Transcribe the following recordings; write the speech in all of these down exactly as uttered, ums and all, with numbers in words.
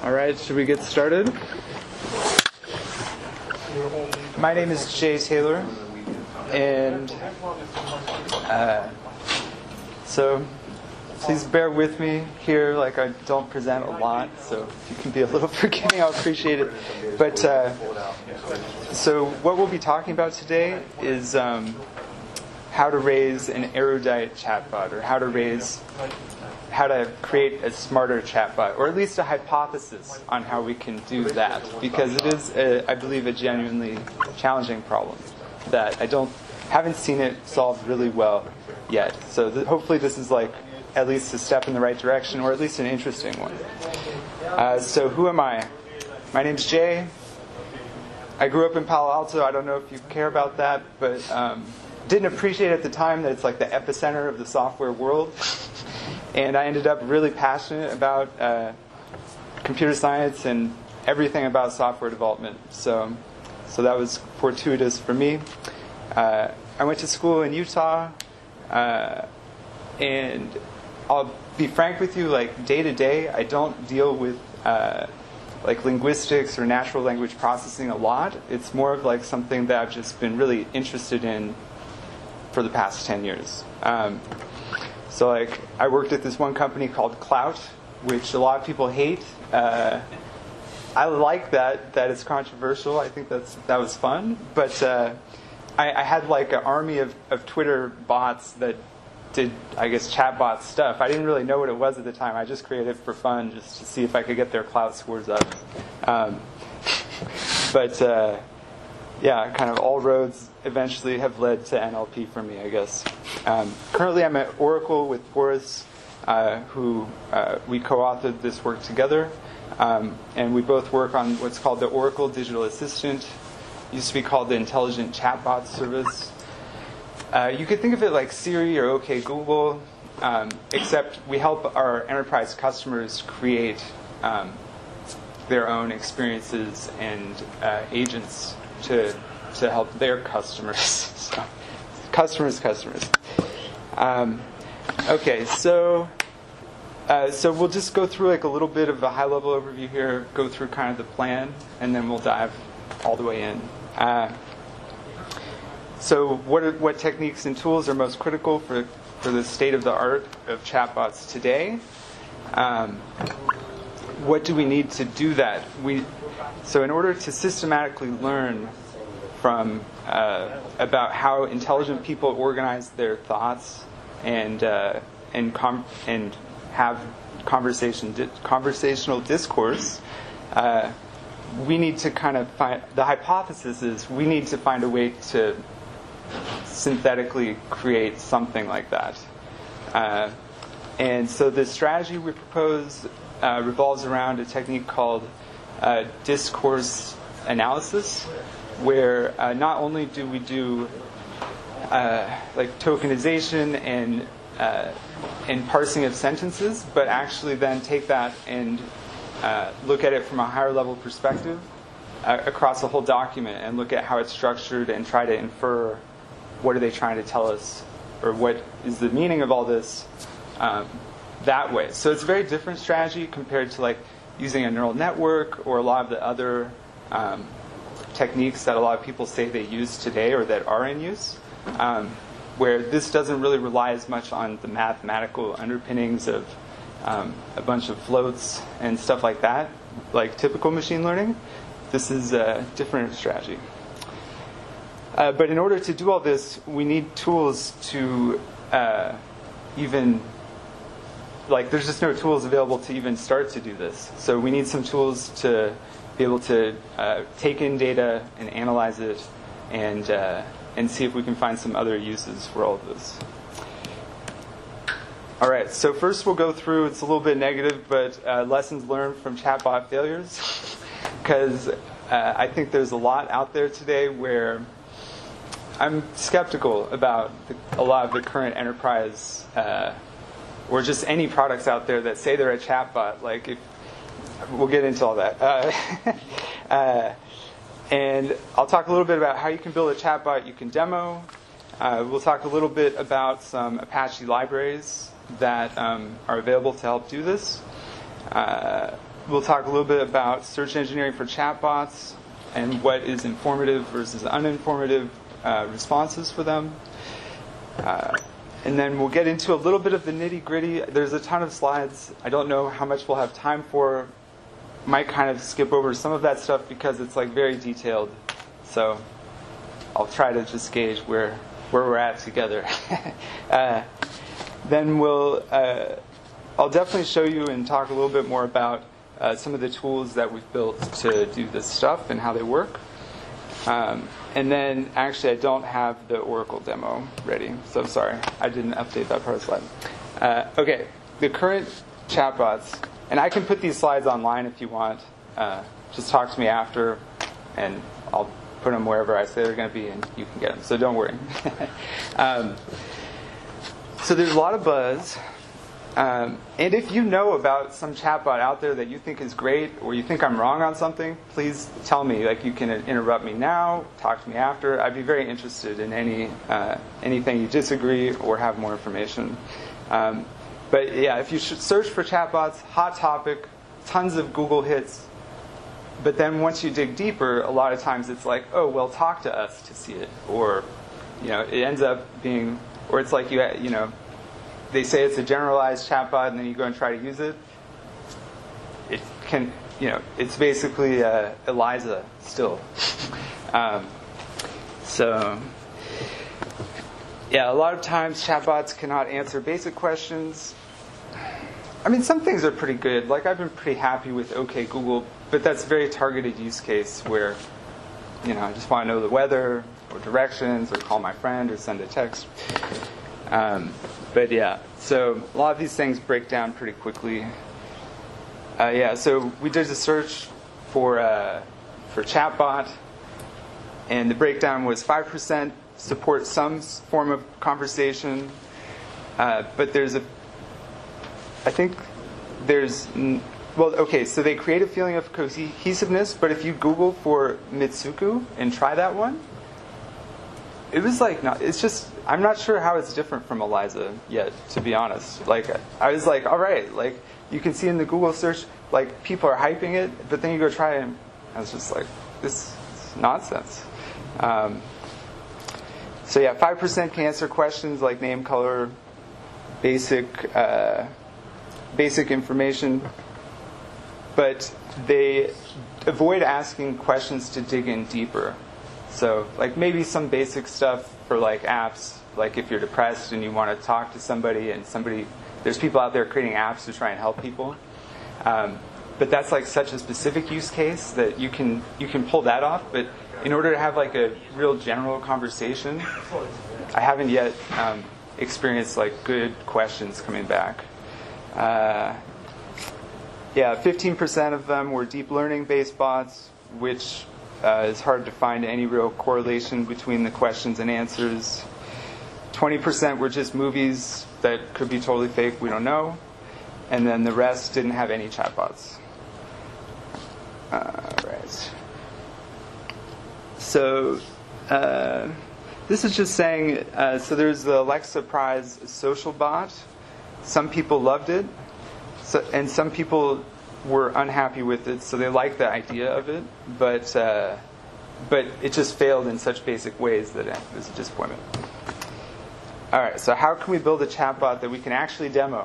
All right, should we get started? My name is Jay Taylor, and uh, so please bear with me here. Like, I don't present a lot, so if you can be a little forgiving, I'll appreciate it. But uh, so what we'll be talking about today is um, how to raise an erudite chatbot, or how to raise how to create a smarter chatbot, or at least a hypothesis on how we can do that, because it is, a, I believe, a genuinely challenging problem that I don't haven't seen it solved really well yet. So th- hopefully this is like at least a step in the right direction, or at least an interesting one. Uh, so who am I? My name's Jay. I grew up in Palo Alto. I don't know if you care about that, but um, didn't appreciate at the time that it's like the epicenter of the software world. And I ended up really passionate about uh, computer science and everything about software development. So, so that was fortuitous for me. Uh, I went to school in Utah, uh, and I'll be frank with you. Like day to day, I don't deal with uh, like linguistics or natural language processing a lot. It's more of like something that I've just been really interested in for the past ten years. Um, So, like, I worked at this one company called Clout, which a lot of people hate. Uh, I like that, that it's controversial. I think that's that was fun. But uh, I, I had, like, an army of, of Twitter bots that did, I guess, chatbot stuff. I didn't really know what it was at the time. I just created it for fun, just to see if I could get their Clout scores up. Um, but, uh, yeah, kind of all roads eventually have led to N L P for me, I guess. Um, currently, I'm at Oracle with Boris, uh, who uh, we co-authored this work together, um, and we both work on what's called the Oracle Digital Assistant. It used to be called the Intelligent Chatbot Service. Uh, you could think of it like Siri or OK Google, um, except we help our enterprise customers create um, their own experiences and uh, agents to to help their customers. So, customers, customers. Um, okay, so uh, so we'll just go through like a little bit of a high-level overview here, go through kind of the plan, and then we'll dive all the way in. Uh, so what are, what techniques and tools are most critical for for the state of the art of chatbots today? Um, what do we need to do that? We so in order to systematically learn from uh, about how intelligent people organize their thoughts and uh, and com- and have conversation di- conversational discourse, uh, we need to kind of find the hypothesis is we need to find a way to synthetically create something like that. Uh, and so the strategy we propose uh, revolves around a technique called uh, discourse analysis, where uh, not only do we do uh, like tokenization and uh, and parsing of sentences, but actually then take that and uh, look at it from a higher level perspective uh, across the whole document, and look at how it's structured and try to infer what are they trying to tell us, or what is the meaning of all this um, that way. So it's a very different strategy compared to like using a neural network or a lot of the other um, techniques that a lot of people say they use today or that are in use, um, where this doesn't really rely as much on the mathematical underpinnings of um, a bunch of floats and stuff like that, like typical machine learning. This is a different strategy. Uh, but in order to do all this, we need tools to uh, even, like there's just no tools available to even start to do this. So we need some tools to be able to uh, take in data and analyze it, and uh, and see if we can find some other uses for all of this. All right, so first we'll go through, it's a little bit negative, but uh, lessons learned from chatbot failures, because uh, I think there's a lot out there today where I'm skeptical about the, a lot of the current enterprise, uh, or just any products out there that say they're a chatbot. Like, if we'll get into all that. Uh, uh, and I'll talk a little bit about how you can build a chatbot you can demo. Uh, we'll talk a little bit about some Apache libraries that um, are available to help do this. Uh, we'll talk a little bit about search engineering for chatbots and what is informative versus uninformative uh, responses for them. Uh, and then we'll get into a little bit of the nitty-gritty. There's a ton of slides. I don't know how much we'll have time for. Might kind of skip over some of that stuff because it's like very detailed. So I'll try to just gauge where where we're at together. uh, then we'll uh, I'll definitely show you and talk a little bit more about uh, some of the tools that we've built to do this stuff and how they work. Um, and then actually I don't have the Oracle demo ready, so sorry I didn't update that part of the slide. Uh, okay, the current chatbots. And I can put these slides online if you want. Uh, just talk to me after, and I'll put them wherever I say they're going to be, and you can get them. So don't worry. um, so there's a lot of buzz. Um, and if you know about some chatbot out there that you think is great, or you think I'm wrong on something, please tell me. Like, you can interrupt me now, talk to me after. I'd be very interested in any uh, anything you disagree or have more information. Um, But yeah, if you should search for chatbots, hot topic, tons of Google hits. But then once you dig deeper, a lot of times it's like, oh, well, talk to us to see it. Or, you know, it ends up being, or it's like, you you know, they say it's a generalized chatbot and then you go and try to use it. It can, you know, it's basically uh, Eliza still. um, so... Yeah, a lot of times chatbots cannot answer basic questions. I mean, some things are pretty good. Like, I've been pretty happy with OK Google, but that's a very targeted use case where, you know, I just want to know the weather or directions or call my friend or send a text. Um, but yeah, so a lot of these things break down pretty quickly. Uh, yeah, so we did a search for uh, for chatbot, and the breakdown was five percent support some form of conversation, uh, but there's a, I think there's, well, okay, so they create a feeling of cohesiveness, but if you Google for Mitsuku and try that one, it was like, not, it's just, I'm not sure how it's different from Eliza yet, to be honest. Like, I was like, all right, like, you can see in the Google search, like, people are hyping it, but then you go try it, and I was just like, this is nonsense. Um, So yeah, five percent can answer questions like name, color, basic uh, basic information, but they avoid asking questions to dig in deeper. So like maybe some basic stuff for like apps, like if you're depressed and you want to talk to somebody and somebody, there's people out there creating apps to try and help people. Um, but that's like such a specific use case that you can you can pull that off, but in order to have like a real general conversation, I haven't yet um, experienced like good questions coming back. Uh, yeah, fifteen percent of them were deep learning based bots, which uh, is hard to find any real correlation between the questions and answers. twenty percent were just movies that could be totally fake, we don't know. And then the rest didn't have any chatbots. Uh, right. So uh, this is just saying, uh, so there's the Alexa Prize social bot. Some people loved it, so, and some people were unhappy with it, so they liked the idea of it, but uh, but it just failed in such basic ways that it was a disappointment. All right, so how can we build a chatbot that we can actually demo?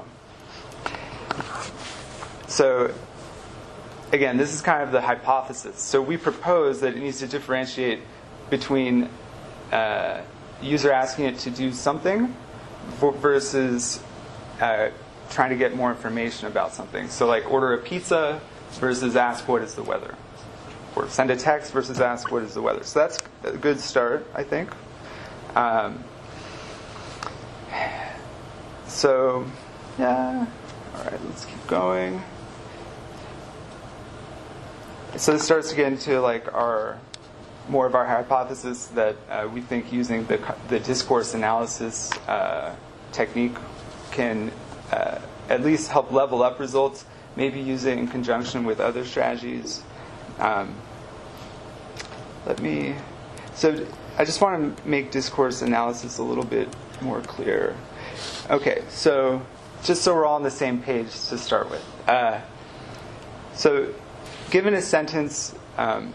So again, this is kind of the hypothesis. So we propose that it needs to differentiate between uh, user asking it to do something versus uh, trying to get more information about something. So like order a pizza versus ask what is the weather. Or send a text versus ask what is the weather. So that's a good start, I think. Um, so, yeah. All right, let's keep going. So this starts to get into like our more of our hypothesis that uh, we think using the the discourse analysis uh, technique can uh, at least help level up results. Maybe use it in conjunction with other strategies. Um, let me. So I just want to make discourse analysis a little bit more clear. Okay, so just so we're all on the same page to start with. Uh, So, given a sentence, um,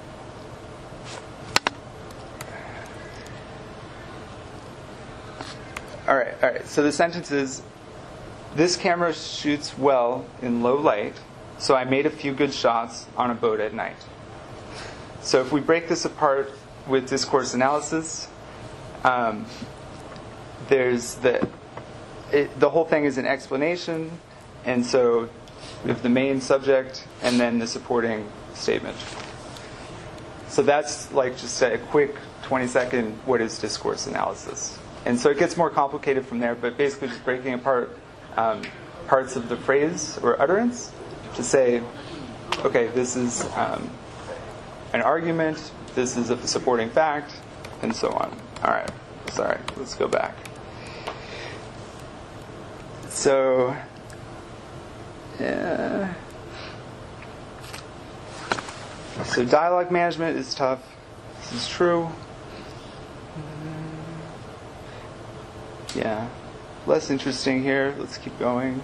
all right, all right. So the sentence is, this camera shoots well in low light, so I made a few good shots on a boat at night. So if we break this apart with discourse analysis, um, there's the it, the whole thing is an explanation, and so we have the main subject and then the supporting statement. So that's like just a quick twenty second what is discourse analysis. And so it gets more complicated from there, but basically just breaking apart um, parts of the phrase or utterance to say, okay, this is um, an argument, this is a supporting fact, and so on. All right, sorry, let's go back. So, yeah. So dialogue management is tough. This is true. Yeah. Less interesting here. Let's keep going.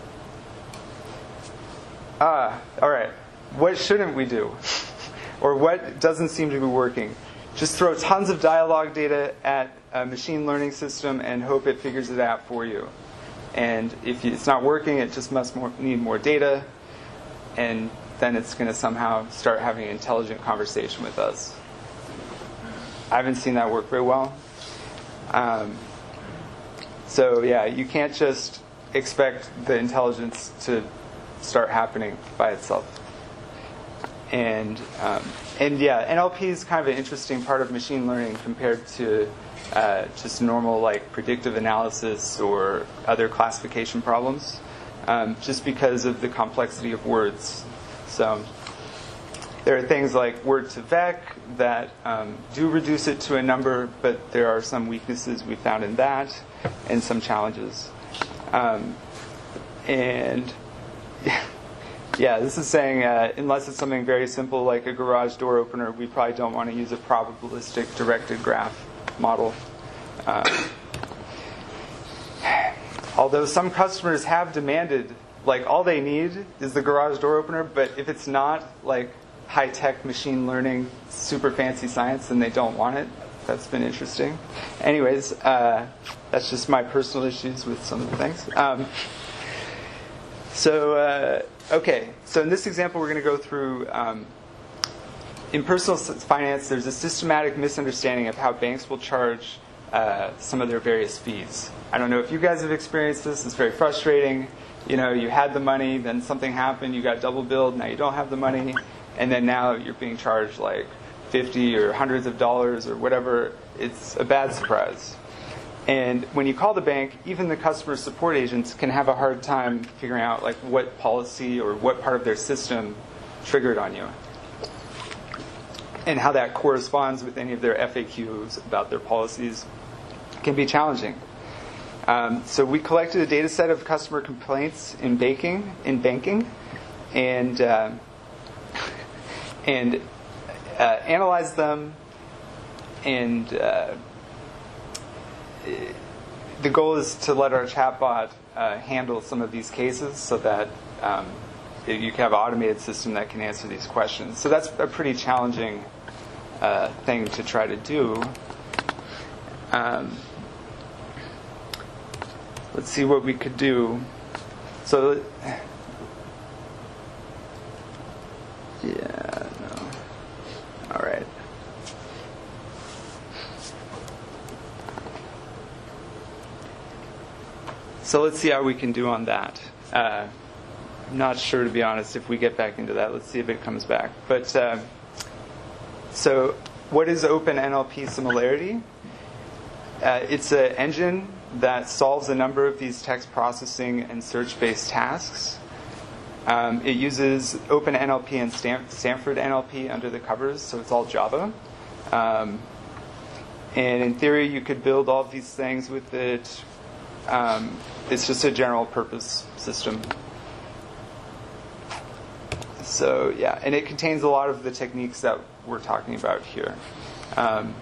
Ah, all right. What shouldn't we do? Or what doesn't seem to be working? Just throw tons of dialogue data at a machine learning system and hope it figures it out for you. And if it's not working, it just must more, need more data. And then it's going to somehow start having an intelligent conversation with us. I haven't seen that work very well. Um, so yeah, you can't just expect the intelligence to start happening by itself. And um, and yeah, N L P is kind of an interesting part of machine learning compared to uh, just normal like predictive analysis or other classification problems, um, just because of the complexity of words. So there are things like word to vec that um, do reduce it to a number, but there are some weaknesses we found in that and some challenges. Um, and yeah, this is saying uh, unless it's something very simple like a garage door opener, we probably don't want to use a probabilistic directed graph model. Um, although some customers have demanded, like all they need is the garage door opener, but if it's not like high-tech machine learning, super fancy science, then they don't want it. That's been interesting. Anyways, uh, that's just my personal issues with some of the things. Um, so, uh, okay. So in this example, we're going to go through, um, in personal finance, there's a systematic misunderstanding of how banks will charge uh, some of their various fees. I don't know if you guys have experienced this. It's very frustrating. You know, you had the money, then something happened, you got double billed, now you don't have the money, and then now you're being charged like fifty or hundreds of dollars or whatever. It's a bad surprise. And when you call the bank, even the customer support agents can have a hard time figuring out like what policy or what part of their system triggered on you, and how that corresponds with any of their F A Qs about their policies can be challenging. Um, so we collected a data set of customer complaints in banking, in banking, and uh, and uh, analyzed them. And uh, the goal is to let our chatbot uh, handle some of these cases, so that um, you can have an automated system that can answer these questions. So that's a pretty challenging uh, thing to try to do. Um, Let's see what we could do. So, yeah, no. All right. So let's see how we can do on that. Uh, I'm not sure, to be honest, if we get back into that. Let's see if it comes back. But uh, so, what is Open N L P Similarity? Uh, it's an engine that solves a number of these text processing and search-based tasks. Um, it uses OpenNLP and Stan- Stanford N L P under the covers, so it's all Java. Um, and in theory, you could build all of these things with it. Um, it's just a general-purpose system. So, yeah, and it contains a lot of the techniques that we're talking about here. Um,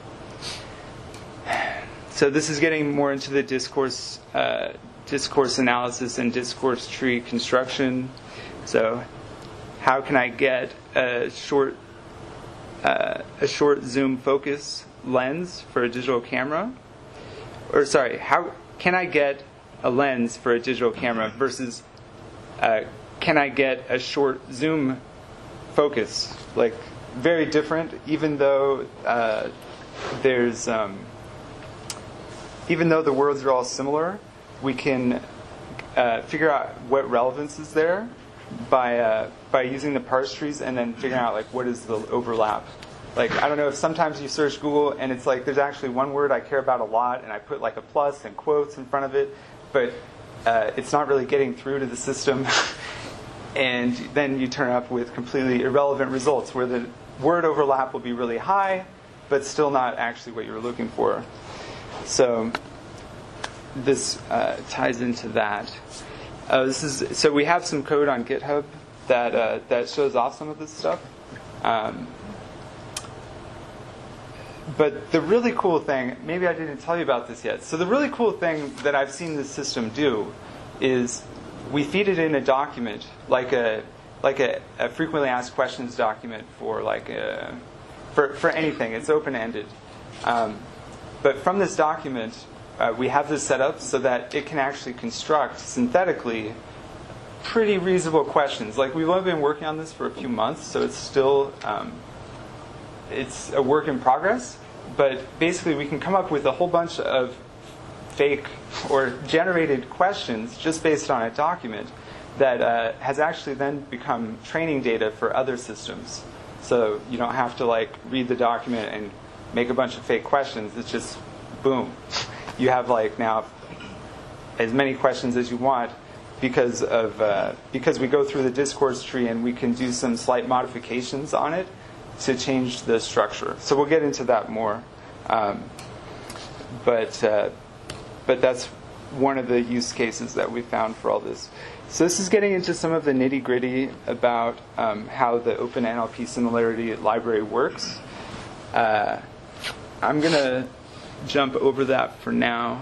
So this is getting more into the discourse, uh, discourse analysis and discourse tree construction. So how can I get a short uh, a short zoom focus lens for a digital camera? Or sorry, how can I get a lens for a digital camera versus uh, can I get a short zoom focus? Like, very different, even though uh, there's um, even though the words are all similar, we can uh, figure out what relevance is there by uh, by using the parse trees and then figuring out like what is the overlap. Like, I don't know if sometimes you search Google and it's like there's actually one word I care about a lot and I put like a plus and quotes in front of it, but uh, it's not really getting through to the system. And then you turn up with completely irrelevant results where the word overlap will be really high, but still not actually what you were looking for. So this uh, ties into that. Uh, this is so we have some code on GitHub that uh, that shows off some of this stuff. Um, but the really cool thing, maybe I didn't tell you about this yet. So the really cool thing that I've seen this system do is we feed it in a document, like a like a, a frequently asked questions document for like a, for for anything. It's open ended, um, but from this document, uh, we have this set up so that it can actually construct synthetically pretty reasonable questions. Like, we've only been working on this for a few months, so it's still um, it's a work in progress. But basically, we can come up with a whole bunch of fake or generated questions just based on a document that uh, has actually then become training data for other systems. So you don't have to like read the document and make a bunch of fake questions. It's just boom. You have like now as many questions as you want because of uh, because we go through the discourse tree and we can do some slight modifications on it to change the structure. So we'll get into that more. Um, but uh, but that's one of the use cases that we found for all this. So this is getting into some of the nitty-gritty about um, how the OpenNLP similarity library works. Uh, I'm going to jump over that for now.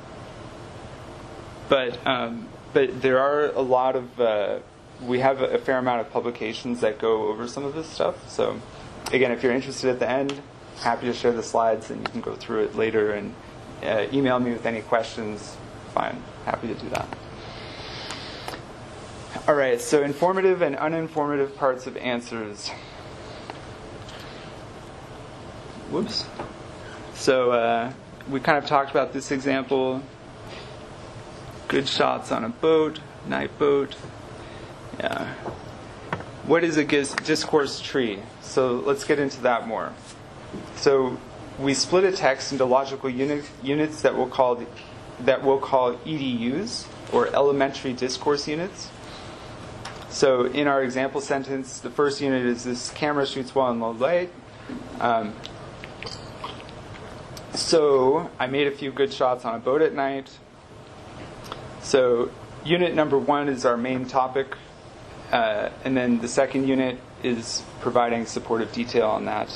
But um, but there are a lot of, uh, we have a fair amount of publications that go over some of this stuff. So again, if you're interested at the end, happy to share the slides and you can go through it later and uh, email me with any questions. Fine, happy to do that. All right, so informative and uninformative parts of answers. Whoops. So uh, we kind of talked about this example. Good shots on a boat, night boat. Yeah. What is a discourse tree? So let's get into that more. So we split a text into logical unit, units that we'll call that we'll call E D Us, or elementary discourse units. So in our example sentence, the first unit is this camera shoots well in low light. Um, so I made a few good shots on a boat at night. So unit number one is our main topic. Uh, and then the second unit is providing supportive detail on that.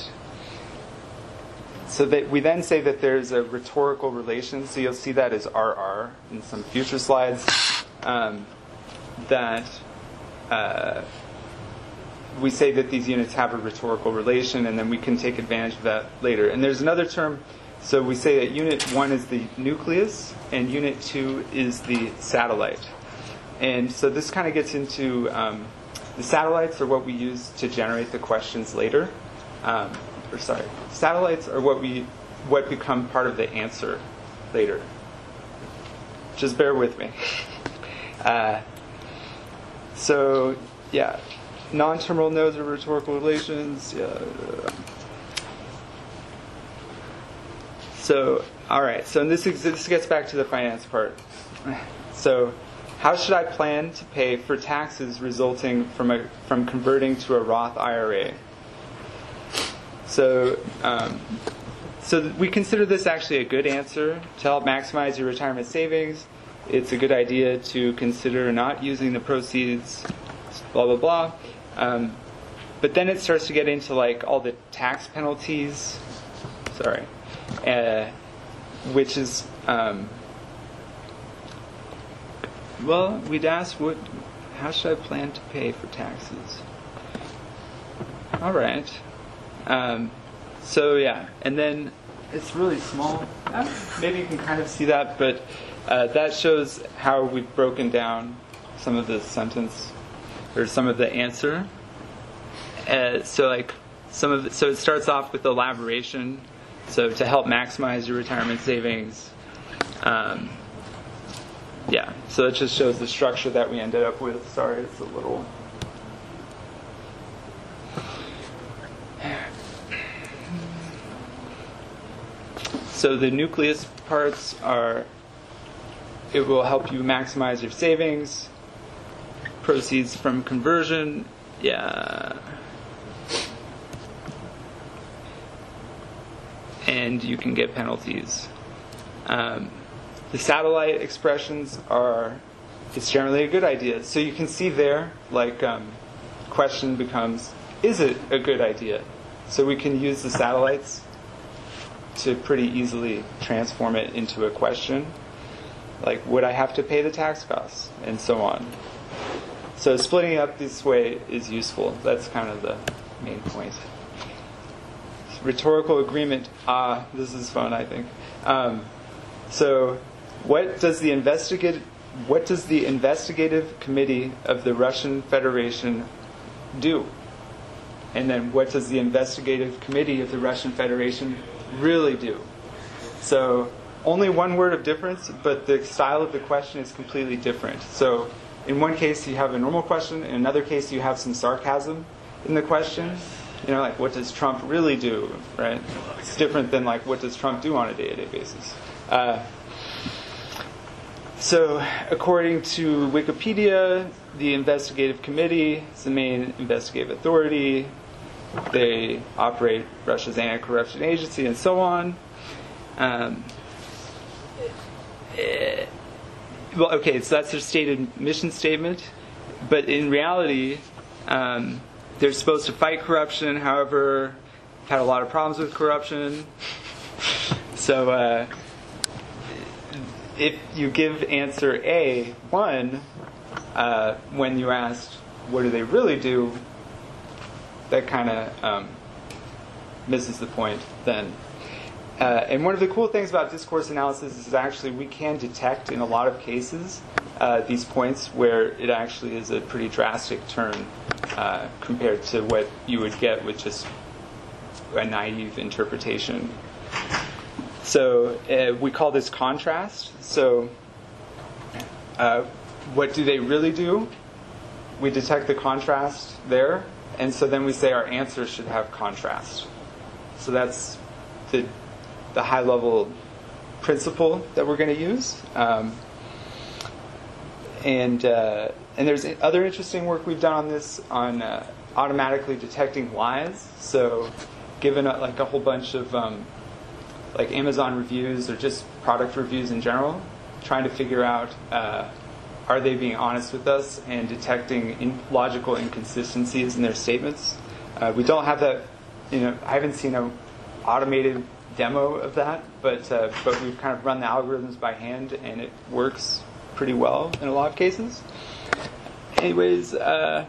So that we then say that there's a rhetorical relation. So you'll see that as R R in some future slides. Um, that uh, we say that these units have a rhetorical relation, and then we can take advantage of that later. And there's another term. So we say that unit one is the nucleus, and unit two is the satellite. And so this kind of gets into um, the satellites are what we use to generate the questions later. Um, or sorry, satellites are what we what become part of the answer later. Just bear with me. uh, so yeah, non-terminal nodes are rhetorical relations. Yeah. So all right. So this this gets back to the finance part. So. How should I plan to pay for taxes resulting from a from converting to a Roth I R A? So, um, so we consider this actually a good answer to help maximize your retirement savings. It's a good idea to consider not using the proceeds, blah blah blah. Um, but then it starts to get into like all the tax penalties. Sorry, uh, which is. Um, Well, we'd ask, what, how should I plan to pay for taxes? All right. Um, so yeah, and then it's really small. Uh, maybe you can kind of see that, but uh, that shows how we've broken down some of the sentence or some of the answer. Uh, so like some of the, so it starts off with elaboration. So to help maximize your retirement savings. Um, yeah. So it just shows the structure that we ended up with. Sorry, it's a little. So the nucleus parts are, it will help you maximize your savings, proceeds from conversion, yeah, and you can get penalties. Um, the satellite expressions are, it's generally a good idea. So you can see there, like, um, question becomes, is it a good idea? So we can use the satellites to pretty easily transform it into a question, like would I have to pay the tax costs, and so on. So splitting it up this way is useful. That's kind of the main point. Rhetorical agreement. Ah, this is fun, I think. Um, so, what does the investigate? What does the investigative committee of the Russian Federation do? And then, what does the investigative committee of the Russian Federation really do? So only one word of difference, but the style of the question is completely different. So in one case you have a normal question, in another case you have some sarcasm in the question. You know, like what does Trump really do, right? It's different than like what does Trump do on a day-to-day basis. Uh, so according to Wikipedia, the investigative committee is the main investigative authority. They operate Russia's anti-corruption agency and so on. Um, eh, well, okay, so that's their stated mission statement. But in reality, um, they're supposed to fight corruption. However, had a lot of problems with corruption. So uh, if you give answer A, one, uh, when you asked, what do they really do? That kind of um, misses the point then. Uh, and one of the cool things about discourse analysis is actually we can detect in a lot of cases uh, these points where it actually is a pretty drastic turn uh, compared to what you would get with just a naive interpretation. So uh, we call this contrast. So uh, what do they really do? We detect the contrast there. And so then we say our answer should have contrast. So that's the the high-level principle that we're going to use. Um, and uh, and there's other interesting work we've done on this on uh, automatically detecting lies. So given a, like a whole bunch of um, like Amazon reviews or just product reviews in general, trying to figure out uh, are they being honest with us and detecting in logical inconsistencies in their statements. Uh, we don't have that, you know, I haven't seen an automated demo of that, but uh, but we've kind of run the algorithms by hand, and it works pretty well in a lot of cases. Anyways, uh,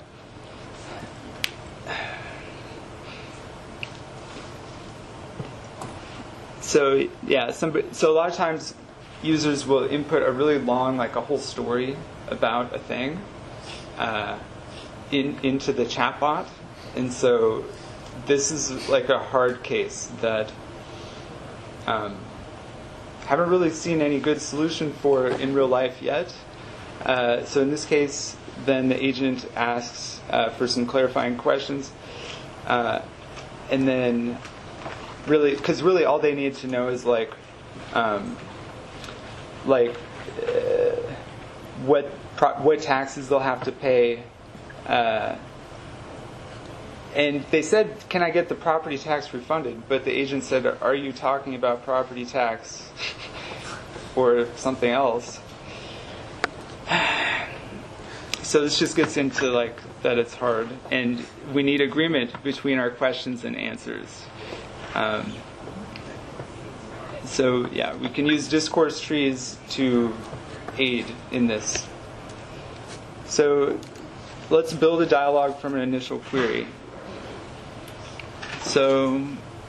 so yeah, somebody, so a lot of times users will input a really long, like a whole story about a thing uh, in into the chatbot, and so this is like a hard case that um, haven't really seen any good solution for in real life yet. Uh, so in this case, then the agent asks uh, for some clarifying questions, uh, and then really, because really all they need to know is like. Um, like uh, what pro- what taxes they'll have to pay, uh, and they said, "Can I get the property tax refunded?" But the agent said, "Are you talking about property tax or something else?" So this just gets into like that it's hard, and we need agreement between our questions and answers. Um, So yeah, we can use discourse trees to aid in this. So let's build a dialogue from an initial query. So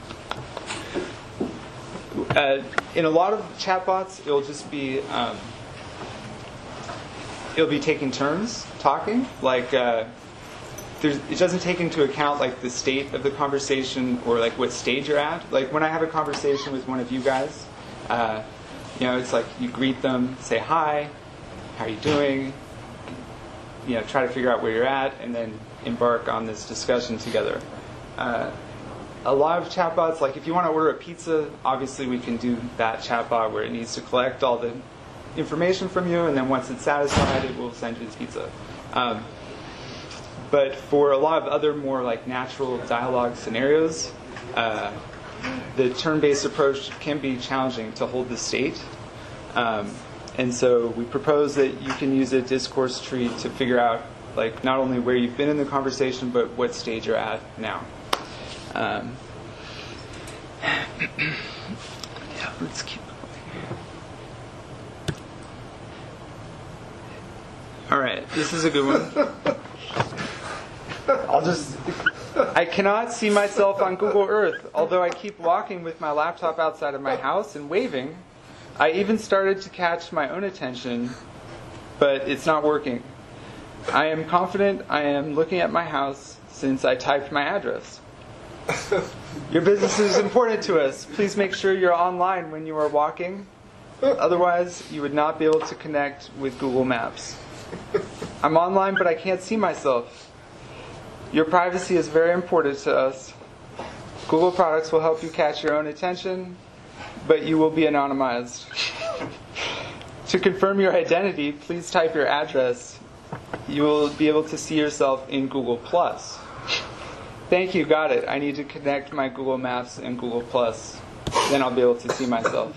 uh, in a lot of chatbots, it'll just be um, it'll be taking turns talking. Like uh, there's, it doesn't take into account like the state of the conversation or like what stage you're at. Like when I have a conversation with one of you guys, uh, you know, it's like you greet them, say hi, how are you doing? You know, try to figure out where you're at, and then embark on this discussion together. Uh, a lot of chatbots, like if you want to order a pizza, obviously we can do that chatbot where it needs to collect all the information from you, and then once it's satisfied, it will send you the pizza. Um, but for a lot of other more like natural dialogue scenarios, uh, the turn-based approach can be challenging to hold the state. Um, and so we propose that you can use a discourse tree to figure out like not only where you've been in the conversation, but what stage you're at now. Um, yeah, let's keep going. All right, this is a good one. I'll just... I cannot see myself on Google Earth, although I keep walking with my laptop outside of my house and waving. I even started to catch my own attention, but it's not working. I am confident I am looking at my house since I typed my address. Your business is important to us. Please make sure you're online when you are walking. Otherwise, you would not be able to connect with Google Maps. I'm online, but I can't see myself. Your privacy is very important to us. Google products will help you catch your own attention, but you will be anonymized. To confirm your identity, please type your address. You will be able to see yourself in Google Plus. Thank you, got it. I need to connect my Google Maps and Google Plus. Then I'll be able to see myself.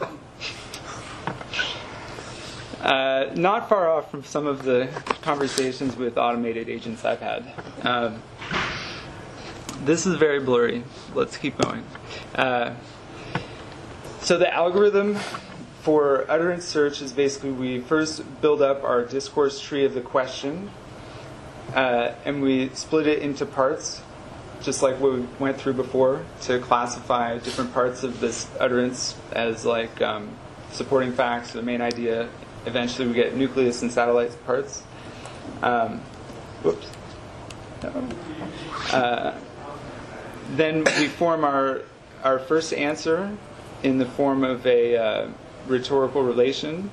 Uh, not far off from some of the conversations with automated agents I've had. Um, this is very blurry. Let's keep going. Uh, so the algorithm for utterance search is basically we first build up our discourse tree of the question, uh, and we split it into parts, just like what we went through before, to classify different parts of this utterance as like um, supporting facts, the main idea. Eventually we get nucleus and satellite parts. Um, whoops. No. Uh, then we form our our first answer in the form of a uh, rhetorical relation.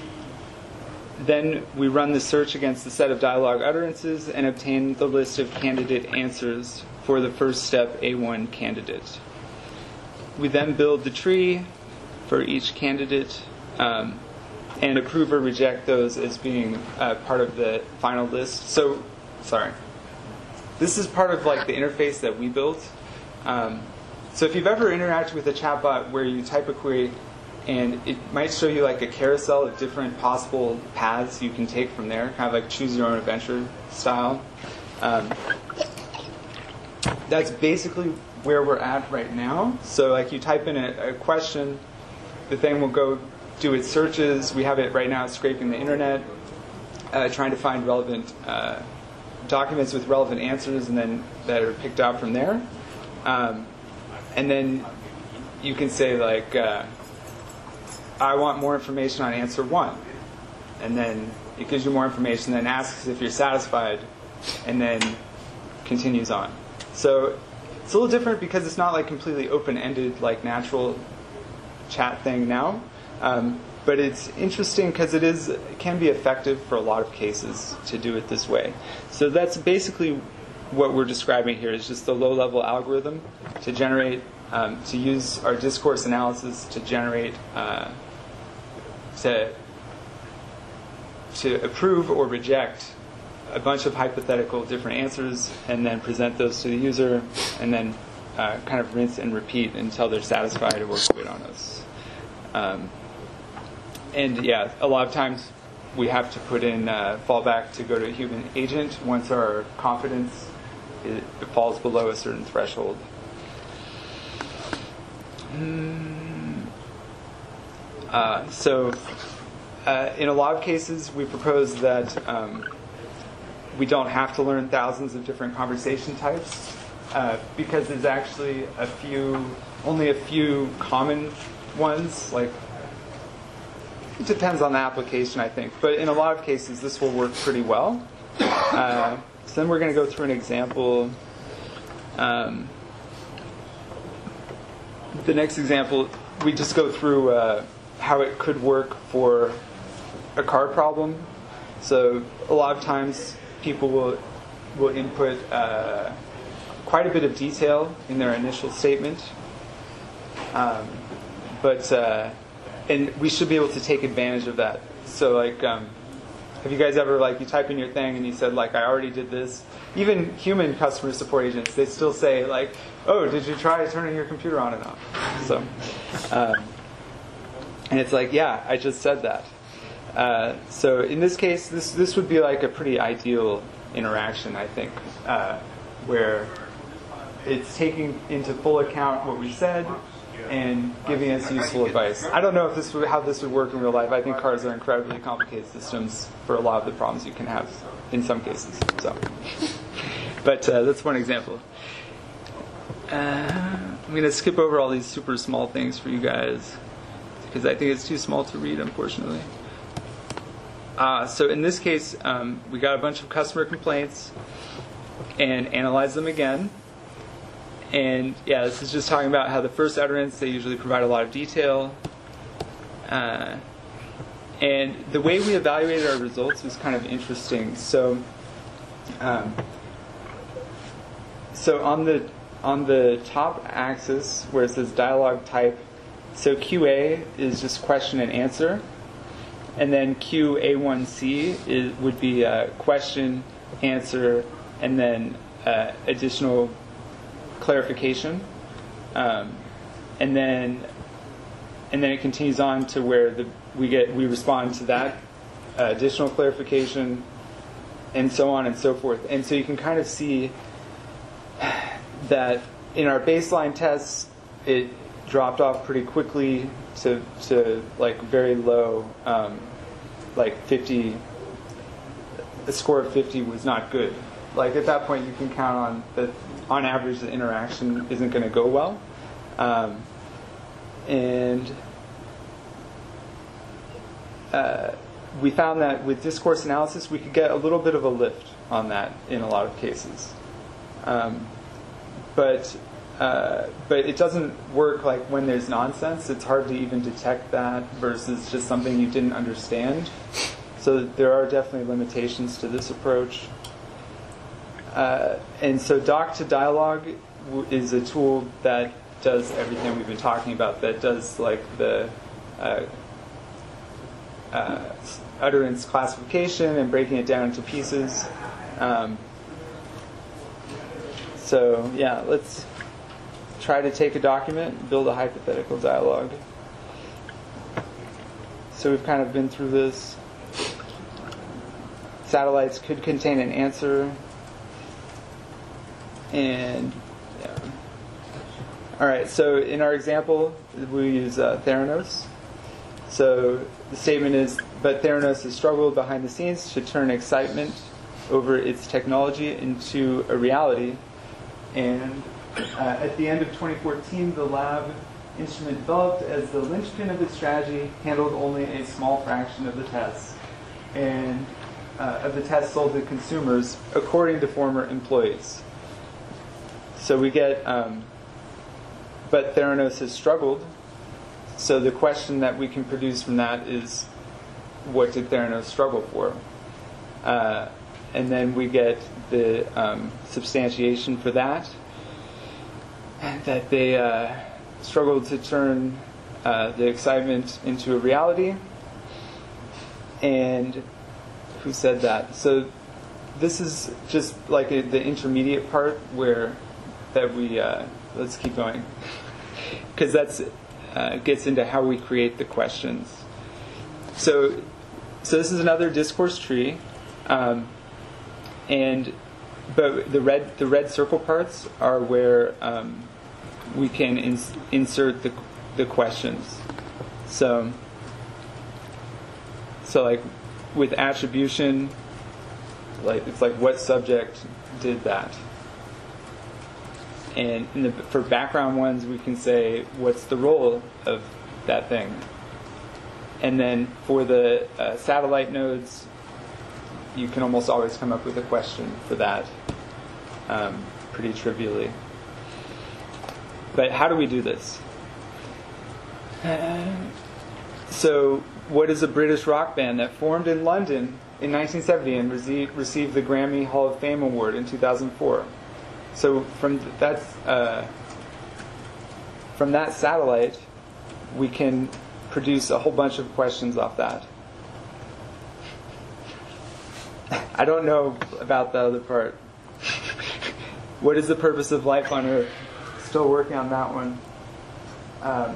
Then we run the search against the set of dialogue utterances and obtain the list of candidate answers for the first step A one candidate. We then build the tree for each candidate um, and approve or reject those as being uh, part of the final list. So, sorry. This is part of like the interface that we built. Um, so if you've ever interacted with a chatbot where you type a query and it might show you like a carousel of different possible paths you can take from there, kind of like choose your own adventure style. Um, that's basically where we're at right now. So like you type in a, a question, the thing will go do its searches. We have it right now scraping the internet, uh, trying to find relevant uh, documents with relevant answers, and then that are picked out from there. Um, and then you can say like, uh, I want more information on answer one. And then it gives you more information, then asks if you're satisfied, and then continues on. So it's a little different because it's not like completely open-ended like natural chat thing now. Um, but it's interesting because it is it can be effective for a lot of cases to do it this way. So that's basically what we're describing here is just the low-level algorithm to generate, um, to use our discourse analysis to generate, uh, to, to approve or reject a bunch of hypothetical different answers and then present those to the user and then uh, kind of rinse and repeat until they're satisfied or quit on us. Um, and yeah, a lot of times we have to put in uh, fallback to go to a human agent once our confidence it, it falls below a certain threshold. Mm. Uh, so uh, in a lot of cases we propose that um, we don't have to learn thousands of different conversation types. uh, because there's actually a few, only a few common ones. Like, it depends on the application, I think. But in a lot of cases, this will work pretty well. Uh, so then we're going to go through an example. Um, the next example, we just go through uh, how it could work for a card problem. So a lot of times people will will input uh, quite a bit of detail in their initial statement, um, but uh, and we should be able to take advantage of that. So like, um, have you guys ever like you type in your thing and you said like I already did this? Even human customer support agents, they still say like, oh, did you try turning your computer on and off? So, um, and it's like, yeah, I just said that. Uh, so in this case, this this would be like a pretty ideal interaction, I think, uh, where it's taking into full account what we said and giving us useful advice. I don't know if this would, how this would work in real life. I think cards are incredibly complicated systems for a lot of the problems you can have in some cases. So, but uh, that's one example. Uh, I'm going to skip over all these super small things for you guys because I think it's too small to read, unfortunately. Uh, so in this case, um, we got a bunch of customer complaints and analyzed them again. And yeah, this is just talking about how the first utterance, they usually provide a lot of detail. Uh, and the way we evaluated our results was kind of interesting. So, um, so on the on the top axis where it says dialogue type, so Q A is just question and answer. And then Q A one C is, would be a question, answer, and then uh, additional clarification. Um, and then and then it continues on to where the, we get we respond to that uh, additional clarification, and so on and so forth. And so you can kind of see that in our baseline tests, it dropped off pretty quickly to to like very low, um, like fifty. A score of fifty was not good. Like at that point, you can count on that. On average, the interaction isn't going to go well, um, and uh, we found that with discourse analysis, we could get a little bit of a lift on that in a lot of cases, um, but. Uh, but it doesn't work like when there's nonsense. It's hard to even detect that versus just something you didn't understand. So there are definitely limitations to this approach. Uh, and so doc to dialogue w- is a tool that does everything we've been talking about. That does like the uh, uh, utterance classification and breaking it down into pieces. Um, so yeah, let's try to take a document and build a hypothetical dialogue. So we've kind of been through this. Satellites could contain an answer. And, yeah. All right, so in our example, we use uh, Theranos. So the statement is, but Theranos has struggled behind the scenes to turn excitement over its technology into a reality. And Uh, at the end of twenty fourteen, the lab instrument developed as the linchpin of its strategy handled only a small fraction of the tests, and uh, of the tests sold to consumers, according to former employees. So we get, um, but Theranos has struggled. So the question that we can produce from that is, what did Theranos struggle for? Uh, and then we get the um, substantiation for that. That they uh, struggled to turn uh, the excitement into a reality. And who said that? So this is just like a, the intermediate part where that we uh, let's keep going, because that's uh, gets into how we create the questions. So so this is another discourse tree, um, and but the red the red circle parts are where um, we can ins- insert the the questions. So so like with attribution, like it's like what subject did that. and in the, for background ones, we can say, what's the role of that thing? And then for the uh, satellite nodes, you can almost always come up with a question for that um, pretty trivially. But how do we do this? Uh, so what is a British rock band that formed in London in nineteen seventy and rece- received the Grammy Hall of Fame Award in two thousand four? So from th- that's, uh, from that satellite, we can produce a whole bunch of questions off that. I don't know about the other part. What is the purpose of life on Earth? Still working on that one. Um,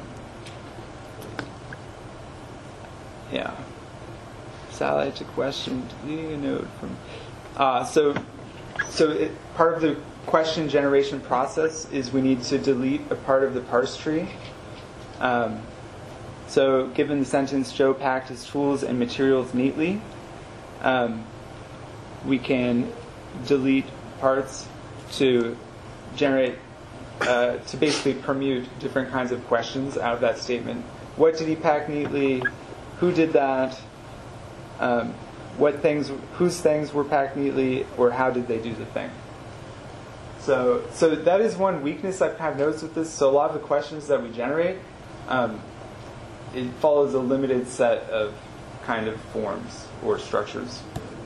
yeah. Satellite to question, deleting a node from. Uh, so, so it, part of the question generation process is we need to delete a part of the parse tree. Um, so, given the sentence "Joe packed his tools and materials neatly," um, we can delete parts to generate, uh, to basically permute different kinds of questions out of that statement. What did he pack neatly? Who did that? Um, what things, whose things were packed neatly, or how did they do the thing? So, so that is one weakness I've kind of noticed with this. So a lot of the questions that we generate, um, it follows a limited set of kind of forms or structures.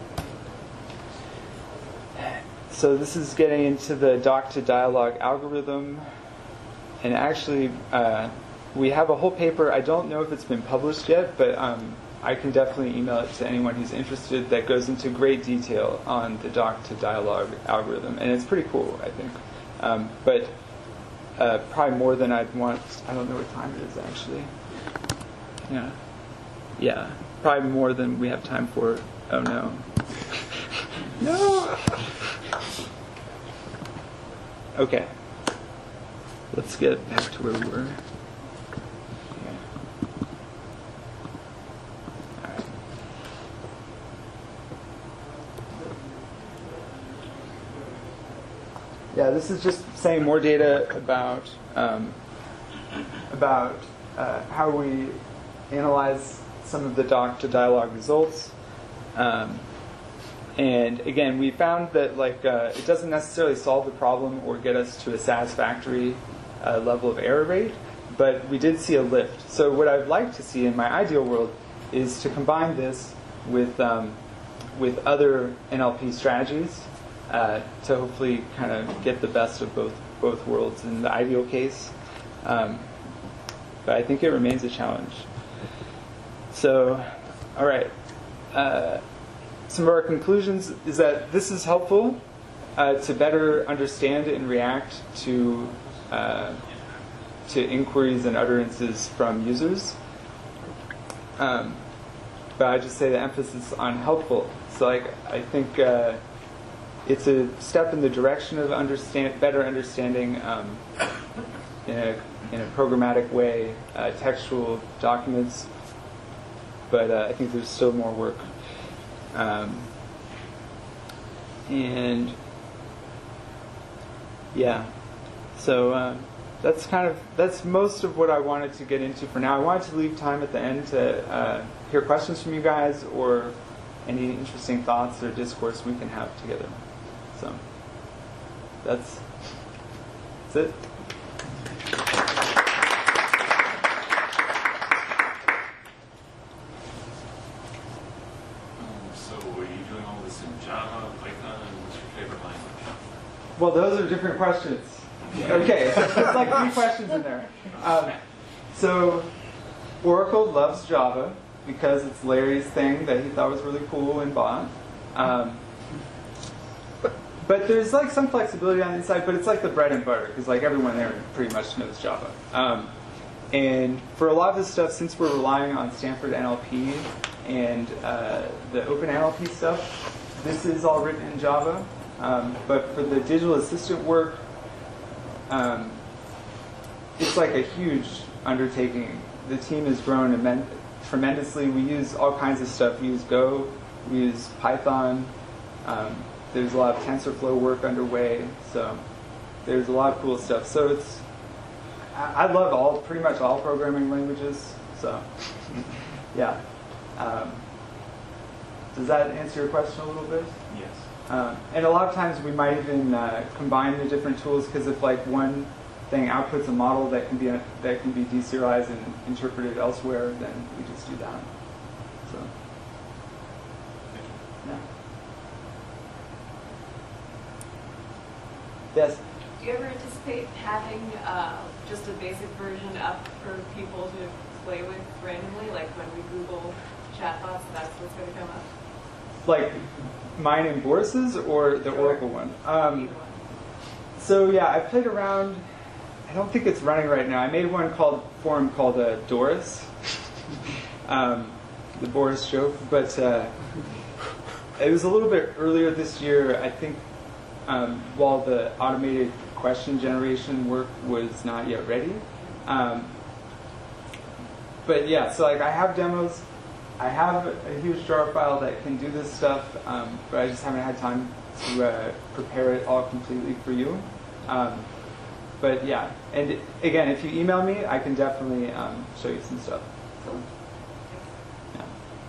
So this is getting into the doc-to-dialogue algorithm. And actually, uh, we have a whole paper. I don't know if it's been published yet, but um, I can definitely email it to anyone who's interested, that goes into great detail on the doc-to-dialogue algorithm. And it's pretty cool, I think. Um, but uh, probably more than I'd want. I don't know what time it is, actually. Yeah. Yeah. Probably more than we have time for. Oh, no. No! Okay. Let's get back to where we were. Okay. All right. Yeah, this is just saying more data about um, about uh, how we analyze some of the doc-to-dialogue results. Um, And again, we found that like uh, it doesn't necessarily solve the problem or get us to a satisfactory uh, level of error rate, but we did see a lift. So what I'd like to see in my ideal world is to combine this with um, with other N L P strategies uh, to hopefully kind of get the best of both both worlds in the ideal case. Um, but I think it remains a challenge. So, all right. Uh, Some of our conclusions is that this is helpful uh, to better understand and react to uh, to inquiries and utterances from users. Um, but I just say the emphasis on helpful. So, like, I think uh, it's a step in the direction of understand better understanding um, in a in a programmatic way uh, textual documents. But uh, I think there's still more work. Um, and yeah, so uh, that's kind of that's most of what I wanted to get into for now. I wanted to leave time at the end to uh, hear questions from you guys or any interesting thoughts or discourse we can have together. So that's that's it. Well, those are different questions. Okay, so there's like three questions in there. Um, so, Oracle loves Java because it's Larry's thing that he thought was really cool and bought. Um, but, but there's like some flexibility on the inside, but it's like the bread and butter because like everyone there pretty much knows Java. Um, and for a lot of this stuff, since we're relying on Stanford N L P and uh, the Open N L P stuff, this is all written in Java. Um, but for the digital assistant work, um, it's like a huge undertaking. The team has grown immen- tremendously. We use all kinds of stuff. We use Go, we use Python. Um, there's a lot of TensorFlow work underway. So there's a lot of cool stuff. So it's, I, I love all, pretty much all programming languages. So, yeah. Um, does that answer your question a little bit? Yes. Um, and a lot of times we might even uh, combine the different tools, because if like one thing outputs a model that can be a, that can be deserialized and interpreted elsewhere, then we just do that. So, yeah. Yes. Do you ever anticipate having uh, just a basic version up for people to play with randomly, like when we Google chatbots, that's what's going to come up? Like mine and Boris's, or the Sure. Oracle one? Um, so yeah, I played around. I don't think it's running right now. I made one called for him called uh, Doris, um, the Boris joke. But uh, it was a little bit earlier this year. I think um, while the automated question generation work was not yet ready. Um, but yeah, so like I have demos. I have a huge jar file that can do this stuff, um, but I just haven't had time to uh, prepare it all completely for you. Um, but yeah, and again, if you email me, I can definitely um, show you some stuff. So, yeah.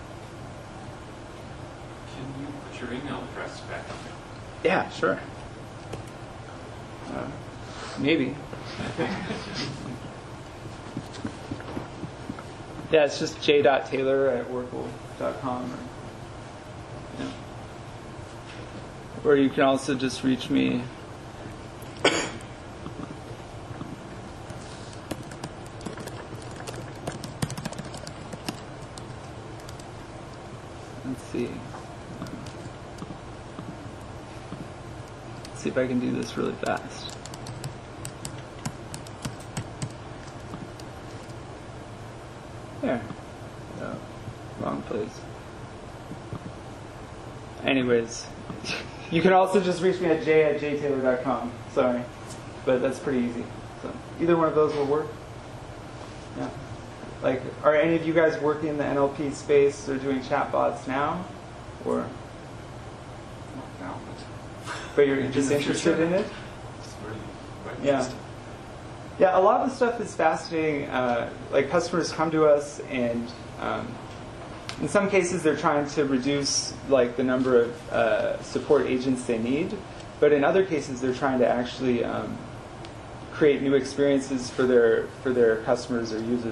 Can you put your email address back? Yeah, sure. Uh, maybe. Yeah, it's just j dot taylor at oracle dot com. Or, yeah. Or you can also just reach me. Let's see. Let's see if I can do this really fast. There. No, wrong place. Anyways, you can also just reach me at j at j taylor dot com. Sorry, but that's pretty easy. So either one of those will work. Yeah. Like, are any of you guys working in the N L P space or doing chatbots now, or? Not now, but But you're maybe just in the interested future. in it? It's really quite Yeah. interesting. Yeah, a lot of the stuff is fascinating. Uh, like customers come to us, and um, in some cases they're trying to reduce like the number of uh, support agents they need, but in other cases they're trying to actually um, create new experiences for their for their customers or users.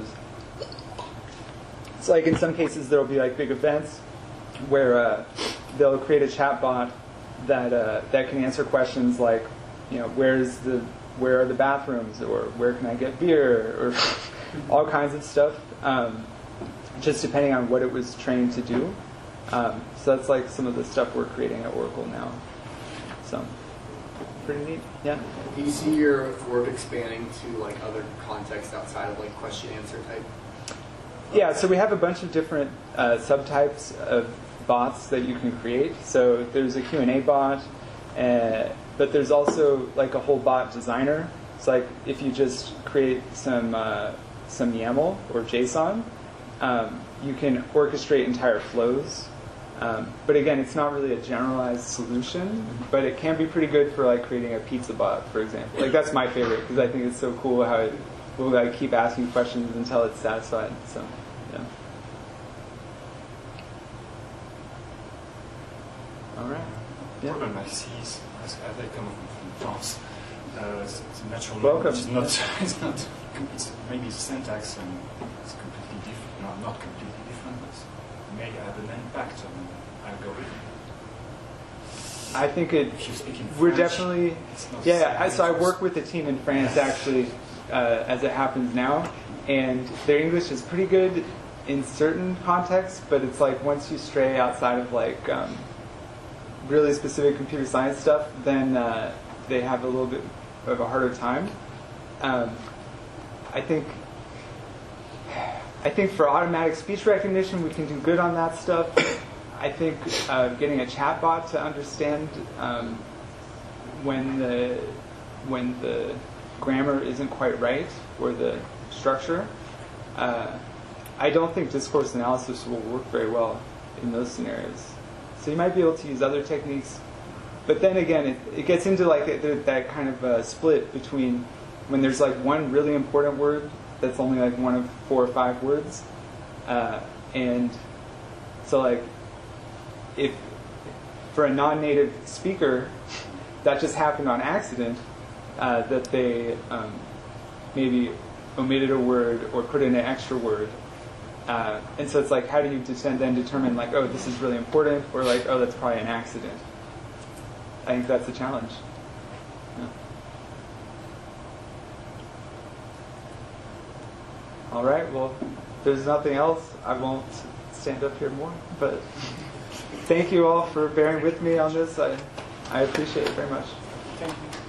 So, like in some cases there'll be like big events where uh, they'll create a chatbot that uh, that can answer questions like, you know, where's the where are the bathrooms, or where can I get beer, or all kinds of stuff, um, just depending on what it was trained to do. Um, so that's like some of the stuff we're creating at Oracle now. So, pretty neat. Yeah. Do you see your work expanding to like other contexts outside of like question answer type? Yeah, so we have a bunch of different uh, subtypes of bots that you can create. So there's a Q and A bot, uh, but there's also like a whole bot designer. It's like if you just create some uh, some YAML or JSON, um, you can orchestrate entire flows. Um, but again, it's not really a generalized solution, but it can be pretty good for like creating a pizza bot, for example. Like that's my favorite because I think it's so cool how it will like keep asking questions until it's satisfied. So, yeah. All right. The Yeah. problem I see is, as as I come from France, uh, it's, it's a natural Welcome. language. It's not, it's not, it's maybe syntax and it's completely different. No, not completely different, but may have an impact on algorithm. I think it. If you speak in We're French, definitely. it's not Yeah, the yeah. I- same So I as- work with a team in France actually, uh, as it happens now, and their English is pretty good in certain contexts, but it's like once you stray outside of like um, really specific computer science stuff, then uh, they have a little bit of a harder time. Um, I think. I think for automatic speech recognition, we can do good on that stuff. I think uh, getting a chatbot to understand um, when the when the grammar isn't quite right or the structure, uh, I don't think discourse analysis will work very well in those scenarios. So you might be able to use other techniques but then again, it, it gets into like a, that kind of uh, split between when there's like one really important word that's only like one of four or five words, uh, and so like if for a non-native speaker that just happened on accident, uh, that they um, maybe omitted a word or put in an extra word. Uh, and so it's like, how do you de- then determine like, oh, this is really important, or like, oh, that's probably an accident? I think that's a challenge. Yeah. All right, well, if there's nothing else, I won't stand up here more. But thank you all for bearing with me on this. I, I appreciate it very much. Thank you.